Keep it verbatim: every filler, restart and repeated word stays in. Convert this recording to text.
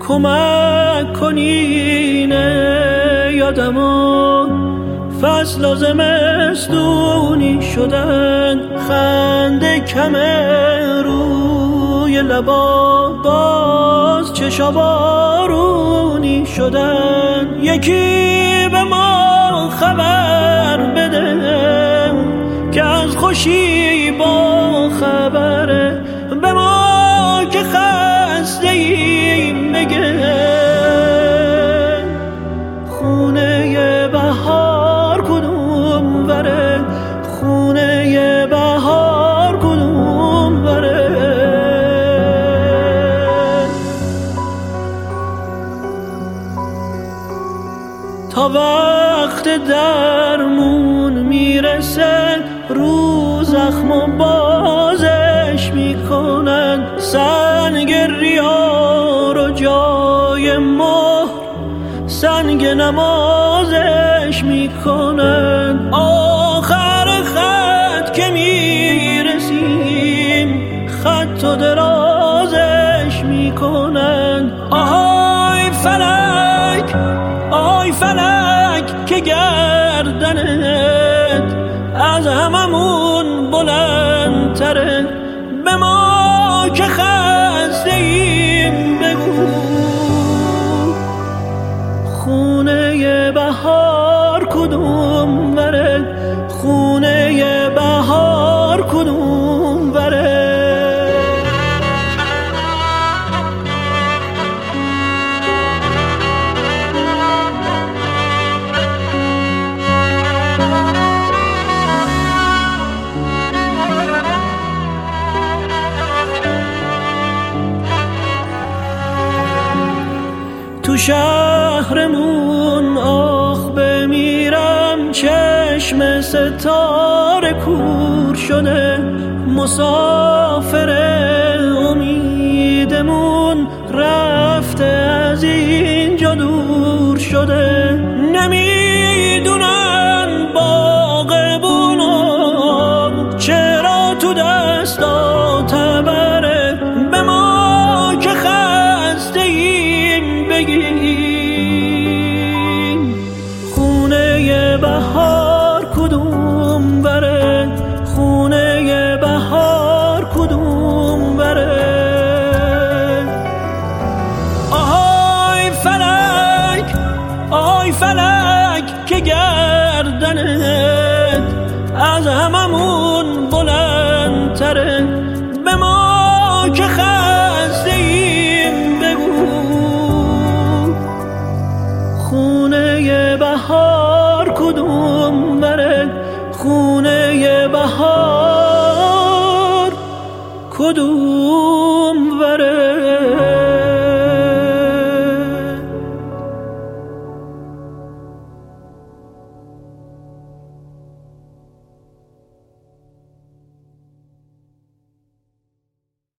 کمک کنینه یادمو فصل و زمستونی شدن، خنده کمه روی لبا، باز چشا بارونی شدن. یکی به ما خبر بده که از خوشی با خبره، به ما که خسته ایم بگه خونه بهار کدوم وره، خونه بهار کدوم وره. تا وقت درمون میرسه رو زخم و بازش میکنن، سنگ ریا رو جای مهر سنگ نمازش میکنن. آخر خط که میرسیم خط و درازش میکنن. آهای فلک آی فلک که گردنت از هممون بلندتره، به ما که خسته ایم بگو خونه بهار کدوم وره، خونه بهار کدوم وره. تو شهرمون آخ بمیرم، چشم ستاره کور شده، مسافر امیدمون رفته از اینجا دور شده. نمیدونن باغبونا چرا تو دستات بره، به ما که خسته ایم بگین خونه بهار کدوم بره، خونه بهار کدوم بره. آهای فلک آی فلک که گردنت از هممون بلندتره، به ما که خسته ایم بگو خونه بهار کدوم بره، خونه بهار کدوم